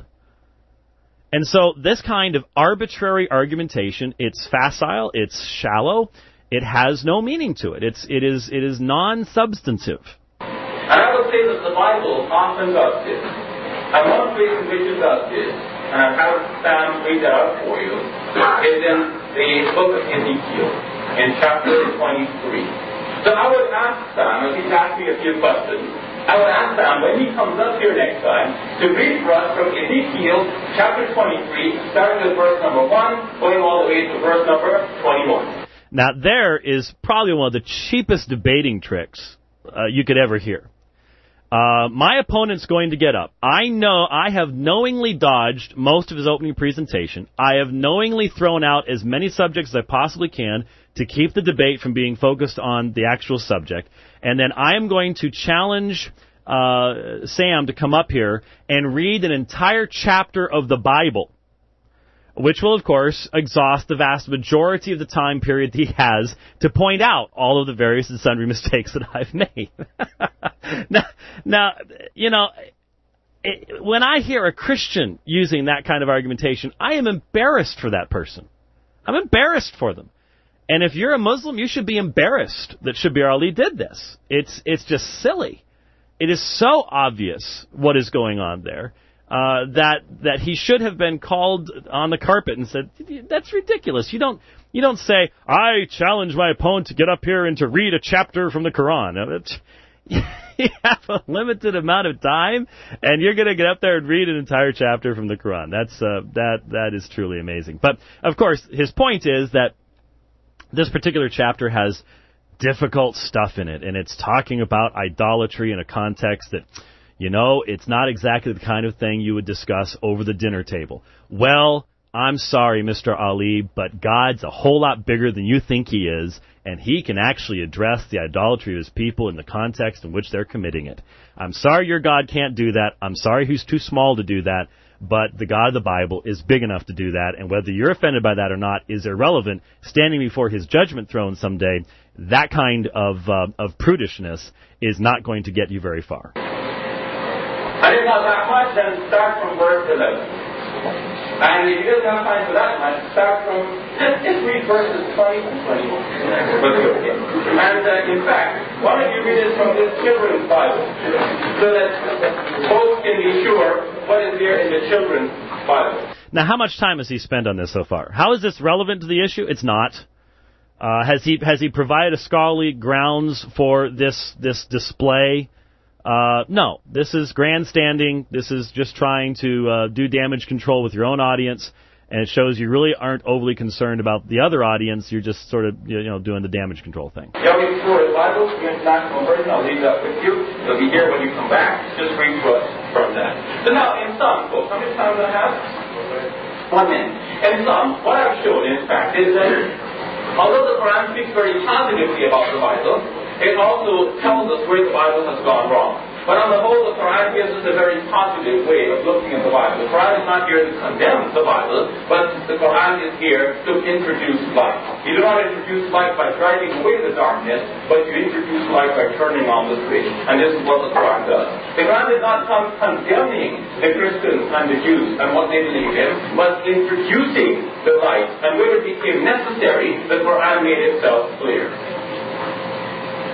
And so this kind of arbitrary argumentation, it's facile, it's shallow, it has no meaning to it. It's it is it is non-substantive. And I would say that the Bible often does this. And one place in which it does this, and I've had Sam read that out for you, is in the book of Ezekiel, in chapter twenty-three. So I would ask Sam, as he's asked me a few questions, I would ask Sam, when he comes up here next time, to read for us from Ezekiel, chapter twenty-three, starting with verse number one, going all the way to verse number twenty-one. Now, there is probably one of the cheapest debating tricks uh, you could ever hear. Uh, my opponent's going to get up. I know I have knowingly dodged most of his opening presentation. I have knowingly thrown out as many subjects as I possibly can to keep the debate from being focused on the actual subject. And then I am going to challenge uh, Sam to come up here and read an entire chapter of the Bible, which will, of course, exhaust the vast majority of the time period that he has to point out all of the various and sundry mistakes that I've made. now, now, you know, it, when I hear a Christian using that kind of argumentation, I am embarrassed for that person. I'm embarrassed for them. And if you're a Muslim, you should be embarrassed that Shabir Ali did this. It's it's just silly. It is so obvious what is going on there. Uh, that that he should have been called on the carpet and said, that's ridiculous. You don't you don't say, I challenge my opponent to get up here and to read a chapter from the Quran. You have a limited amount of time, and you're going to get up there and read an entire chapter from the Quran. That's uh, that that is truly amazing. But, of course, his point is that this particular chapter has difficult stuff in it, and it's talking about idolatry in a context that, you know, it's not exactly the kind of thing you would discuss over the dinner table. Well, I'm sorry, Mister Ali, but God's a whole lot bigger than you think He is, and He can actually address the idolatry of His people in the context in which they're committing it. I'm sorry your God can't do that. I'm sorry He's too small to do that, but the God of the Bible is big enough to do that, and whether you're offended by that or not is irrelevant. Standing before His judgment throne someday, that kind of uh, of prudishness is not going to get you very far. I didn't know that much, then start from verse eleven. And if you doesn't have time for that much, start from, just, just read verses twenty and twenty-one. And uh, in fact, why don't you read it from this children's Bible, so that folks can be sure what is there in the children's Bible. Now, how much time has he spent on this so far? How is this relevant to the issue? It's not. Uh, has he has he provided a scholarly grounds for this this display? Uh, no, this is grandstanding. This is just trying to uh, do damage control with your own audience, and it shows you really aren't overly concerned about the other audience. You're just sort of, you know, doing the damage control thing. Yeah, we for the Bible, the international version. I'll leave that with you. It'll be here when you come back. Just read for us from that. So now, in some, folks, how many time do I have? One minute. In some, what I've shown, in fact, is that although the Quran speaks very positively about the Bible, it also tells us where the Bible has gone wrong. But on the whole, the Quran gives us a very positive way of looking at the Bible. The Quran is not here to condemn the Bible, but the Quran is here to introduce light. You do not introduce light by driving away the darkness, but you introduce light by turning on the switch. And this is what the Quran does. The Quran did not come condemning the Christians and the Jews and what they believe in, but introducing the light. And when it became necessary, the Quran made itself clear.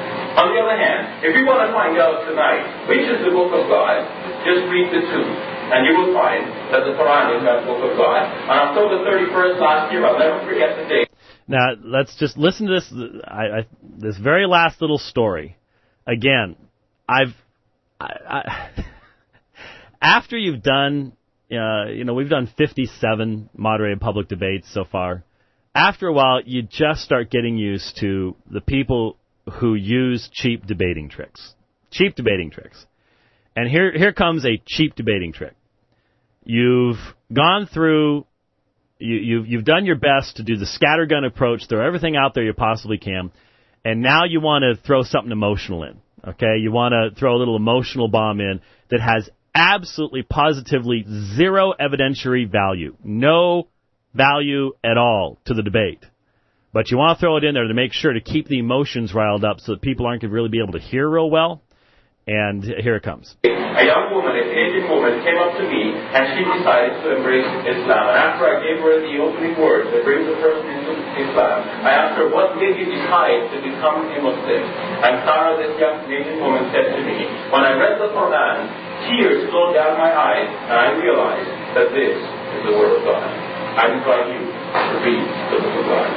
On the other hand, if you want to find out tonight which is the book of God, just read the two. and you will find that the Quran is that book of God. On October thirty-first last year, I'll never forget the date. Now, let's just listen to this, I, I, this very last little story. Again, I've, I, I, after you've done, uh, you know, we've done fifty-seven moderated public debates so far. After a while, you just start getting used to the people who use cheap debating tricks. Cheap debating tricks. And here, here comes a cheap debating trick. You've gone through, you, you've, you've done your best to do the scattergun approach, throw everything out there you possibly can, and now you want to throw something emotional in. Okay, you want to throw a little emotional bomb in that has absolutely, positively zero evidentiary value. No value at all to the debate. But you want to throw it in there to make sure to keep the emotions riled up so that people aren't going to really be able to hear real well. And here it comes. A young woman, a Canadian woman, came up to me and she decided to embrace Islam. And after I gave her the opening words that brings the person into Islam, I asked her, what made you decide to become a Muslim? And Sarah, this young Canadian woman, said to me, when I read the Quran, tears flowed down my eyes, and I realized that this is the Word of God. I invite you to read the Book of God.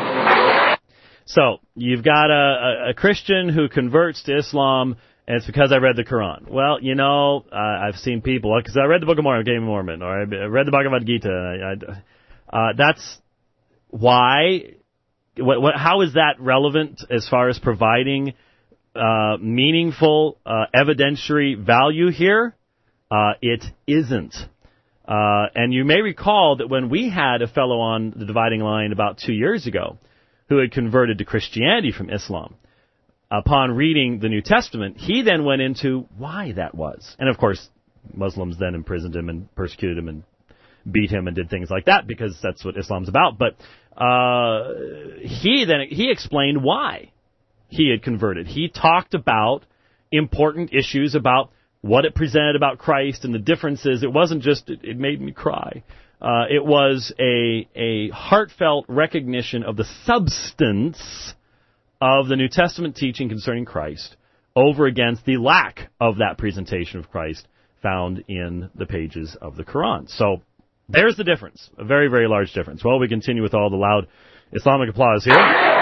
So, you've got a, a, a Christian who converts to Islam, and it's because I read the Quran. Well, you know, uh, I've seen people, because I read the Book of Mormon, Game of Mormon, or I read the Bhagavad Gita. I, I, uh, that's why. What, what, how is that relevant as far as providing uh, meaningful uh, evidentiary value here? Uh, it isn't. Uh, and you may recall that when we had a fellow on the Dividing Line about two years ago who had converted to Christianity from Islam, upon reading the New Testament, he then went into why that was. And, of course, Muslims then imprisoned him and persecuted him and beat him and did things like that because that's what Islam's about. But uh, he then he explained why he had converted. He talked about important issues about what it presented about Christ and the differences. It wasn't just, it, it made me cry. Uh, it was a, a heartfelt recognition of the substance of the New Testament teaching concerning Christ over against the lack of that presentation of Christ found in the pages of the Quran. So there's the difference, a very, very large difference. Well, we continue with all the loud Islamic applause here.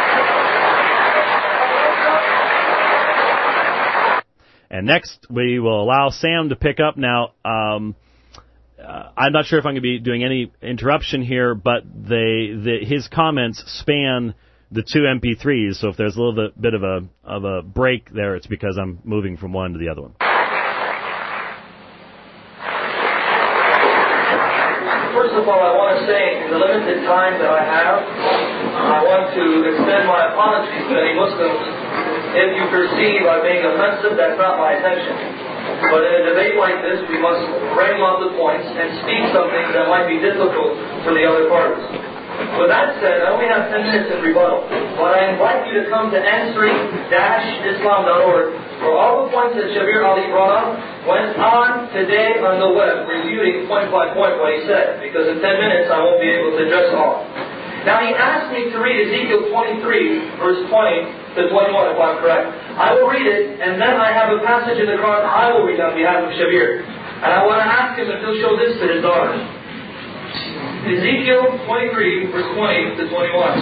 And next, we will allow Sam to pick up. Now, um, uh, I'm not sure if I'm going to be doing any interruption here, but they, the, his comments span the two M P threes, so if there's a little bit, bit of a of a break there, it's because I'm moving from one to the other one. First of all, I want to say, in the limited time that I have, I want to extend my apologies to any Muslims. If you perceive I'm being offensive, that's not my intention. But in a debate like this, we must frame up the points and speak something that might be difficult for the other parties. With that said, I only have ten minutes in rebuttal, but I invite you to come to answering dash islam dot org, where all the points that Shabir Ali brought up went on today on the web, reviewing point by point what he said, because in ten minutes I won't be able to address all. Now he asked me to read Ezekiel twenty-three, verse twenty to twenty-one, if I'm correct. I will read it, and then I have a passage in the Quran I will read on behalf of Shabir. And I want to ask him if he'll show this to his daughter. Ezekiel twenty-three, verse twenty to twenty-one.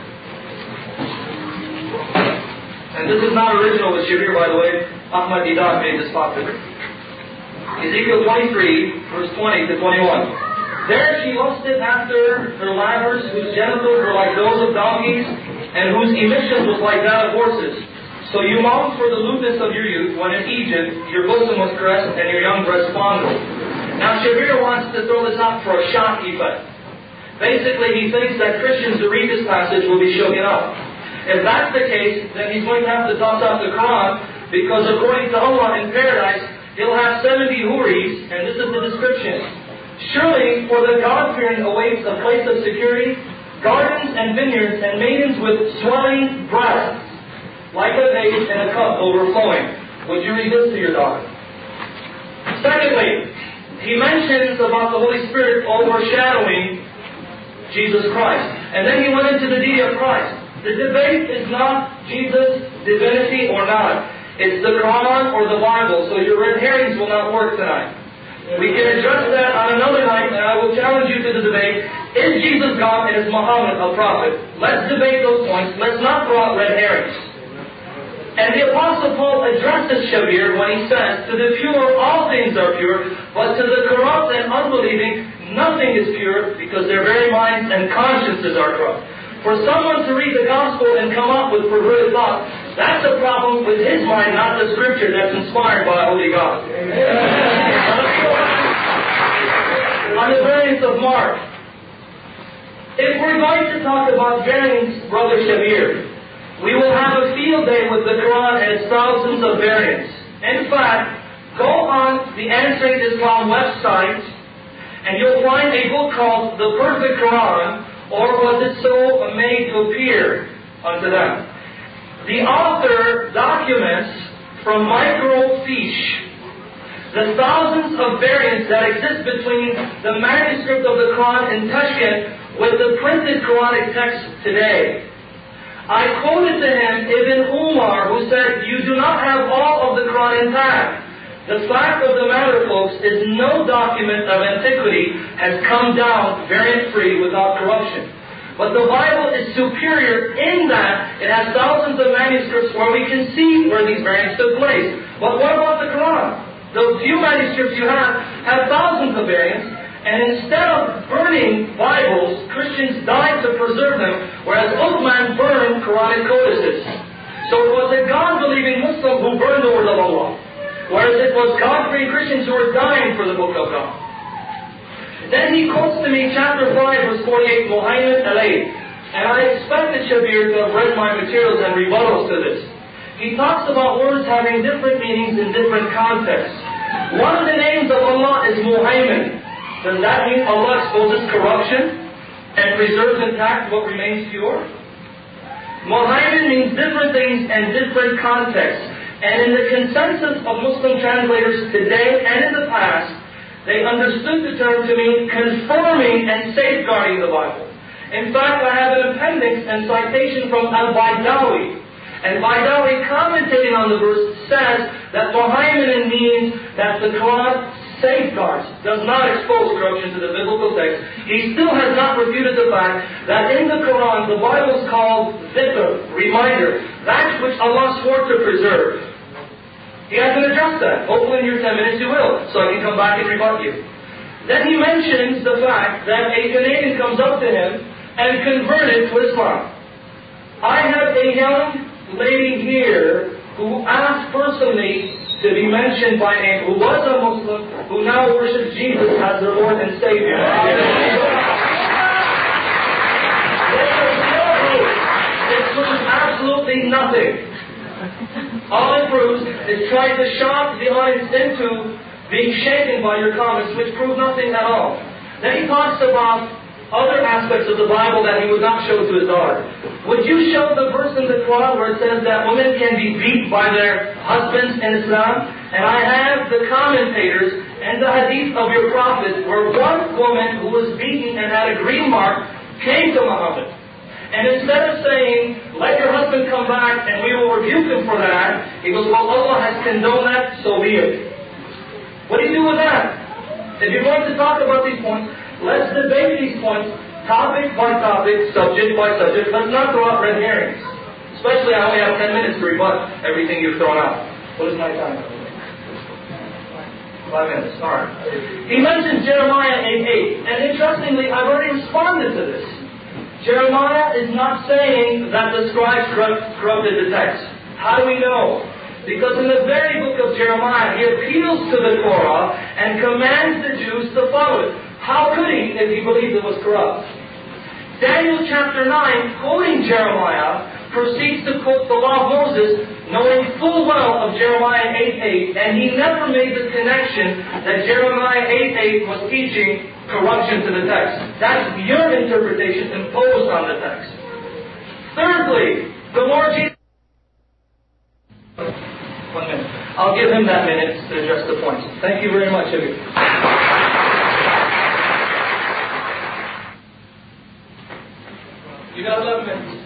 And this is not original with Shabir, by the way. Ahmad Didat made this popular. Ezekiel twenty-three, verse twenty to twenty-one. There she lusted after her ladders, whose genitals were like those of donkeys, and whose emission was like that of horses. So you longed for the lewdness of your youth, when in Egypt your bosom was caressed and your young breast fondled. Now Shabir wants to throw this out for a shock effect. Basically, he thinks that Christians who read this passage will be shaken up. If that's the case, then he's going to have to toss out the Quran, because according to Allah in paradise, he'll have seventy huris, and this is the description. Surely, for the God-fearing awaits a place of security, gardens and vineyards and maidens with swelling breasts, like a vase in a cup overflowing. Would you read this to your daughter? Secondly, he mentions about the Holy Spirit overshadowing Jesus Christ. And then he went into the deity of Christ. The debate is not Jesus' divinity or not. It's the Quran or the Bible, so your red herrings will not work tonight. We can address that on another night, and I will challenge you to the debate. Is Jesus God and is Muhammad a prophet? Let's debate those points. Let's not throw out red herrings. And the Apostle Paul addresses Shabir when he says, to the pure all things are pure, but to the corrupt and unbelieving nothing is pure, because their very minds and consciences are corrupt. For someone to read the gospel and come up with perverted thoughts, that's a problem with his mind, not the scripture that's inspired by Holy God. On the variants of Mark, if we're going to talk about variants, Brother Shabir, we will have a field day with the Quran and its thousands of variants. In fact, go on the Answering Islam website and you'll find a book called The Perfect Quran, or Was It So Made to Appear Unto Them? The author documents from microfiche the thousands of variants that exist between the manuscript of the Quran in Tashkent with the printed Quranic text today. I quoted to him Ibn Umar, who said, you do not have all of the Quran intact. The fact of the matter, folks, is no document of antiquity has come down variant-free without corruption. But the Bible is superior in that it has thousands of manuscripts where we can see where these variants took place. But what about the Quran? Those few manuscripts you have have thousands of variants. And instead of burning Bibles, Christians died to preserve them, whereas Uthman burned Quranic codices. So it was a God-believing Muslim who burned the word of Allah, whereas it was God-fearing Christians who were dying for the book of God. Then he quotes to me chapter five, verse forty-eight, Muhammad alayhi. And I expected Shabir to have read my materials and rebuttals to this. He talks about words having different meanings in different contexts. One of the names of Allah is Muhammad. Does that mean Allah exposes corruption and preserves intact what remains pure? Muhammad means different things and different contexts. And in the consensus of Muslim translators today and in the past, they understood the term to mean confirming and safeguarding the Bible. In fact, I have an appendix and citation from Al-Baidawi. And Baidawi, commentating on the verse, says that Muhammad means that the Quran safeguards, does not expose corruption to the biblical text. He still has not refuted the fact that in the Quran, the Bible is called dhikr, reminder, that which Allah swore to preserve. He hasn't addressed that. Hopefully in your ten minutes you will, so I can come back and rebut you. Then he mentions the fact that a Canadian comes up to him and converted to Islam. I have a young lady here who asked personally to be mentioned by name, who was a Muslim, who now worships Jesus as their Lord and Savior. It proves absolutely nothing. All it proves is trying to shock the audience into being shaken by your comments, which prove nothing at all. Then he talks about other aspects of the Bible that he would not show to his daughter. Would you show the verse in the Quran where it says that women can be beat by their husbands in Islam? And I have the commentators and the hadith of your prophet where one woman who was beaten and had a green mark came to Muhammad. And instead of saying, let your husband come back and we will rebuke him for that, he goes, well, Allah has condoned that, so be it. What do you do with that? If you're going to talk about these points, let's debate these points topic by topic, subject by subject. Let's not throw out red herrings. Especially I only have ten minutes to rebut everything you've thrown out. What is my time? Five minutes. Alright. He mentions Jeremiah eight eight. And interestingly, I've already responded to this. Jeremiah is not saying that the scribes corrupted the text. How do we know? Because in the very book of Jeremiah, he appeals to the Torah and commands the Jews to follow it. How could he if he believed it was corrupt? Daniel chapter nine, quoting Jeremiah, proceeds to quote the law of Moses, knowing full well of Jeremiah eight eight, and he never made the connection that Jeremiah eight eight was teaching corruption to the text. That's your interpretation imposed on the text. Thirdly, the Lord Jesus... One minute. I'll give him that minute to address the points. Thank you very much, Abby. You got eleven minutes.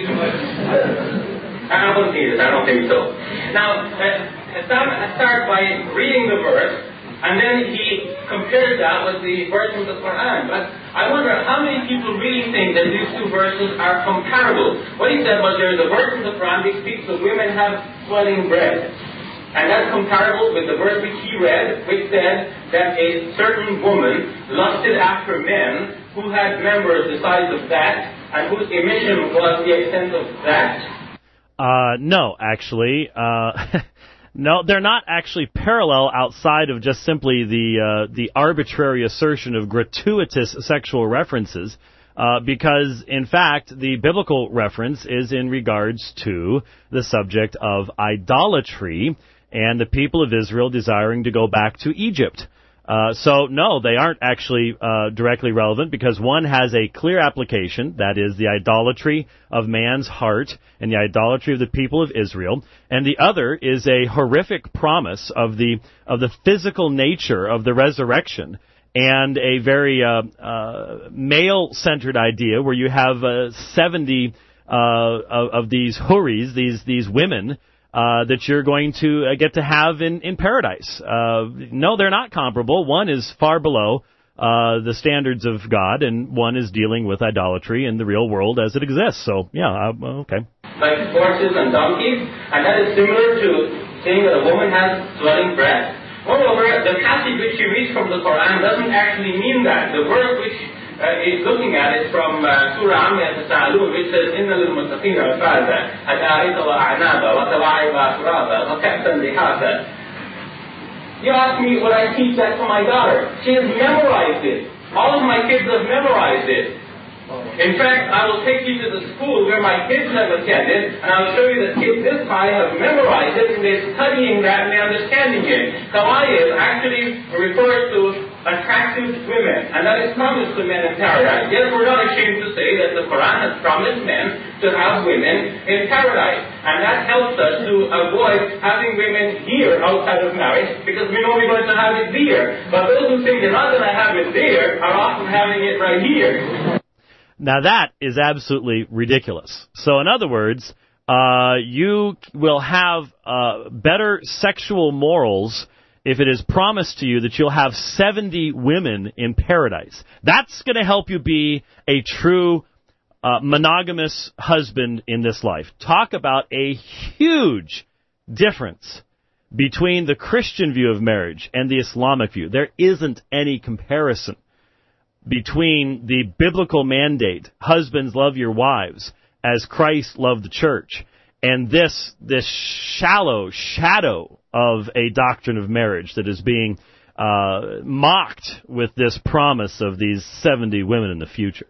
I don't see this. I don't think so. Now, uh, start, start by reading the verse, and then he compared that with the verse of the Quran. But I wonder how many people really think that these two verses are comparable. What he said was there is a verse in the Quran which speaks of women have swelling breasts. And that's comparable with the verse which he read, which said that a certain woman lusted after men who had members the size of that, and whose emission was the extent of that. Uh, no, actually. Uh, no, they're not actually parallel outside of just simply the uh, the arbitrary assertion of gratuitous sexual references. Uh, because, in fact, the biblical reference is in regards to the subject of idolatry and the people of Israel desiring to go back to Egypt. Uh, so, no, they aren't actually uh, directly relevant because one has a clear application, that is the idolatry of man's heart and the idolatry of the people of Israel, and the other is a horrific promise of the of the physical nature of the resurrection, and a very uh, uh, male-centered idea where you have uh, seventy uh, of, of these huris, these these women, uh, that you're going to uh, get to have in, in paradise. Uh, no, they're not comparable. One is far below uh, the standards of God, and one is dealing with idolatry in the real world as it exists. So, yeah, uh, okay. Like horses and donkeys, and that is similar to saying that a woman has swelling breasts. Moreover, the passage which you read from the Quran doesn't actually mean that. The verse which uh, is looking at is from uh, Surah Amma Al-Sa'alun, which says, إِنَّ لِلْمُتَّقِينَ مَفَازًا حَدَائِقَ وَأَعْنَابًا وَكَوَاعِبَ أَتْرَابًا وَكَأْسًا دِهَاقًا. You ask me, would I teach that to my daughter? She has memorized it. All of my kids have memorized it. In fact, I will take you to the school where my kids have attended, and I'll show you that kids this high have memorized it, and they're studying that and they're understanding it. Kawaii actually refers to attractive women, and that is promised to men in paradise. Yet we're not ashamed to say that the Quran has promised men to have women in paradise, and that helps us to avoid having women here outside of marriage, because we know we're going to have it there. But those who think they're not going to have it there are often having it right here. Now that is absolutely ridiculous. So in other words, uh, you will have uh, better sexual morals if it is promised to you that you'll have seventy women in paradise. That's going to help you be a true uh, monogamous husband in this life. Talk about a huge difference between the Christian view of marriage and the Islamic view. There isn't any comparison between the biblical mandate, husbands love your wives, as Christ loved the church, and this this shallow shadow of a doctrine of marriage that is being uh, mocked with this promise of these seventy women in the future.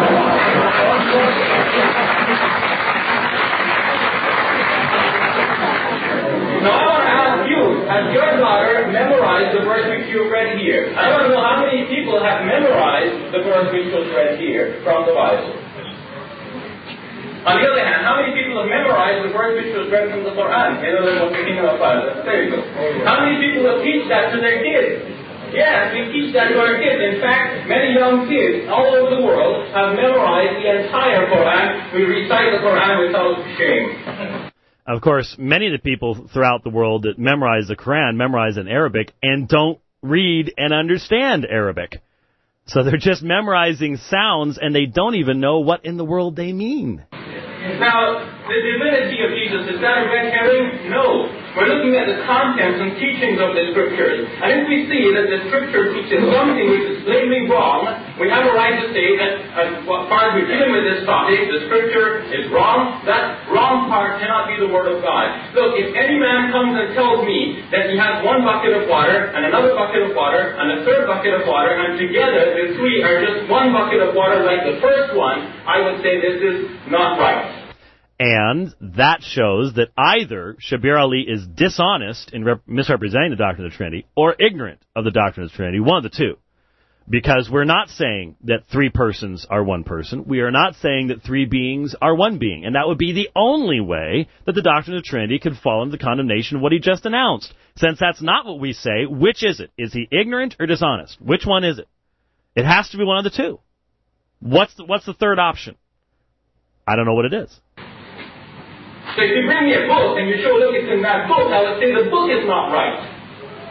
Has your daughter memorized the verse which you read here? I don't know how many people have memorized the verse which was read here from the Bible. On the other hand, how many people have memorized the verse which was read from the Quran? There you go. How many people will teach that to their kids? Yes, we teach that to our kids. In fact, many young kids all over the world have memorized the entire Quran. We recite the Quran without shame. Of course, many of the people throughout the world that memorize the Quran memorize in Arabic and don't read and understand Arabic. So they're just memorizing sounds and they don't even know what in the world they mean. Now, the divinity of Jesus, is that a red herring? No. We're looking at the contents and teachings of the Scriptures. And if we see that the Scripture teaches something which is blatantly wrong, we have a right to say that as far as we're dealing with this topic, the Scripture is wrong. That wrong part cannot be the Word of God. Look, if any man comes and tells me that he has one bucket of water, and another bucket of water, and a third bucket of water, and together the three are just one bucket of water like the first one, I would say this is not right. And that shows that either Shabir Ali is dishonest in rep- misrepresenting the doctrine of the Trinity or ignorant of the doctrine of the Trinity, one of the two. Because we're not saying that three persons are one person. We are not saying that three beings are one being. And that would be the only way that the doctrine of the Trinity could fall into the condemnation of what he just announced. Since that's not what we say, which is it? Is he ignorant or dishonest? Which one is it? It has to be one of the two. What's the, what's the third option? I don't know what it is. So if you bring me a book and you show, look, it's in that book, I would say the book is not right.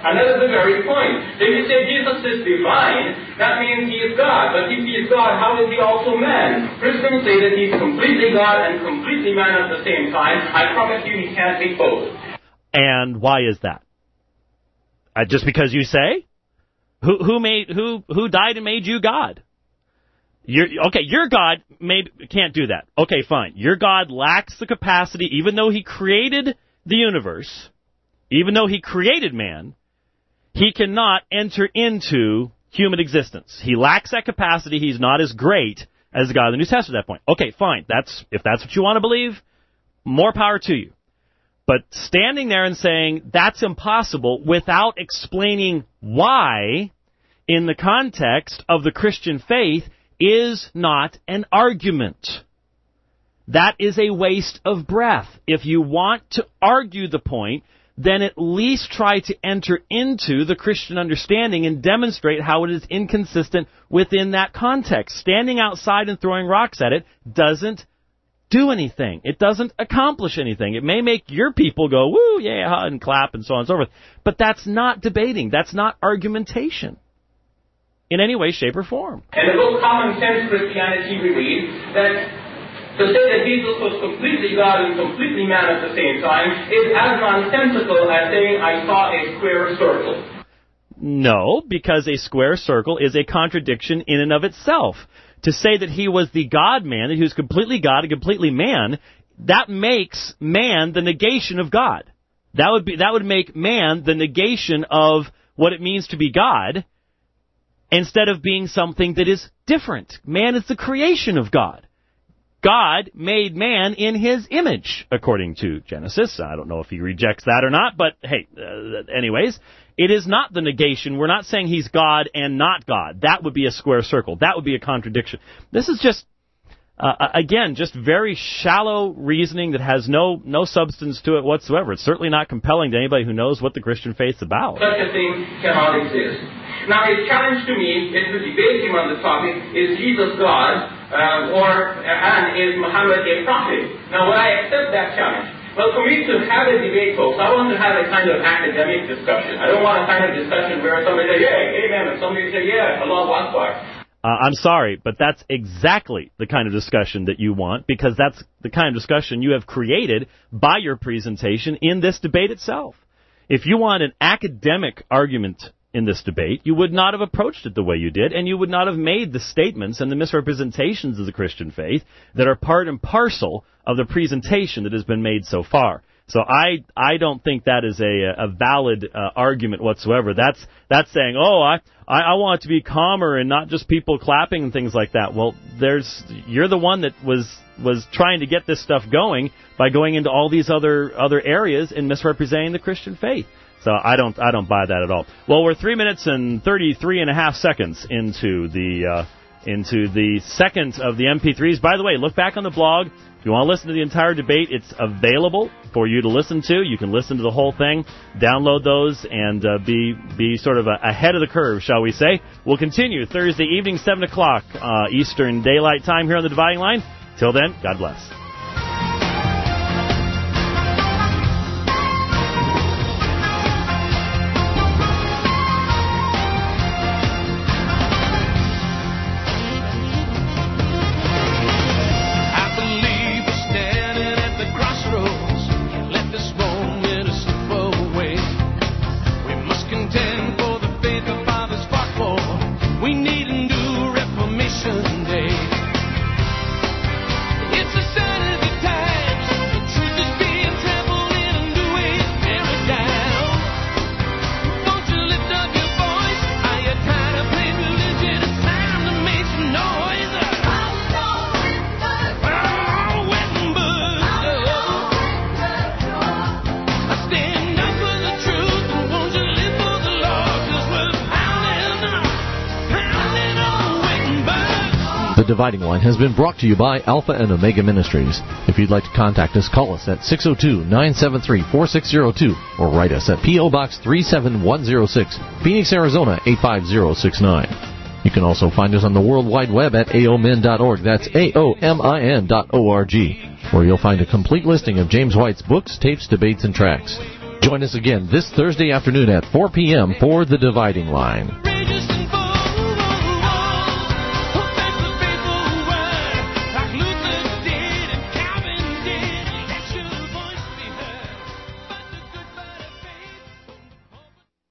And that is the very point. If you say Jesus is divine, that means he is God. But if he is God, how is he also man? Christians say that he's completely God and completely man at the same time. I promise you he can't be both. And why is that? Uh, just because you say? Who who made who who died and made you God? You're, okay, your God may, can't do that. Okay, fine. Your God lacks the capacity, even though he created the universe, even though he created man, he cannot enter into human existence. He lacks that capacity. He's not as great as the God of the New Testament at that point. Okay, fine. That's if that's what you want to believe, more power to you. But standing there and saying that's impossible without explaining why in the context of the Christian faith is not an argument. That is a waste of breath. If you want to argue the point, then at least try to enter into the Christian understanding and demonstrate how it is inconsistent within that context. Standing outside and throwing rocks at it doesn't do anything. It doesn't accomplish anything. It may make your people go, woo, yeah, and clap and so on and so forth. But that's not debating. That's not argumentation in any way, shape, or form. And the book Common Sense Christianity we read that to say that Jesus was completely God and completely man at the same time is as nonsensical as saying I saw a square circle. No, because a square circle is a contradiction in and of itself. To say that he was the God-man, that he was completely God and completely man, that makes man the negation of God. That would be that would make man the negation of what it means to be God, instead of being something that is different. Man is the creation of God. God made man in his image, according to Genesis. I don't know if he rejects that or not, but hey, uh, anyways, it is not the negation. We're not saying he's God and not God. That would be a square circle. That would be a contradiction. This is just, uh, again, just very shallow reasoning that has no no substance to it whatsoever. It's certainly not compelling to anybody who knows what the Christian faith's about. Such a thing cannot exist. Now, his challenge to me is to debate him on the topic, is Jesus God, uh, or and is Muhammad a prophet? Now, will I accept that challenge? Well, for me to have a debate, folks, I want to have a kind of academic discussion. I don't want a kind of discussion where somebody says, yeah, amen, and somebody says, yeah, Allahu Akbar. Uh, I'm sorry, but that's exactly the kind of discussion that you want, because that's the kind of discussion you have created by your presentation in this debate itself. If you want an academic argument in this debate, you would not have approached it the way you did, and you would not have made the statements and the misrepresentations of the Christian faith that are part and parcel of the presentation that has been made so far. So I I don't think that is a a valid uh, argument whatsoever. That's that's saying, oh, I, I I want it to be calmer and not just people clapping and things like that. Well, there's you're the one that was was trying to get this stuff going by going into all these other other areas and misrepresenting the Christian faith. So I don't I don't buy that at all. Well, we're three minutes and thirty-three and a half seconds into the uh, into the second of the M P threes. By the way, look back on the blog. If you want to listen to the entire debate, it's available for you to listen to. You can listen to the whole thing, download those, and uh, be be sort of a, ahead of the curve, shall we say. We'll continue Thursday evening, seven o'clock uh, Eastern Daylight Time here on the Dividing Line. Till then, God bless. The Dividing Line has been brought to you by Alpha and Omega Ministries. If you'd like to contact us, call us at six oh two, nine seven three, four six oh two or write us at P O. Box three seven one oh six, Phoenix, Arizona eight five zero six nine. You can also find us on the World Wide Web at A O M I N dot org. That's A O M I N dot O R G, where you'll find a complete listing of James White's books, tapes, debates, and tracts. Join us again this Thursday afternoon at four p.m. for The Dividing Line.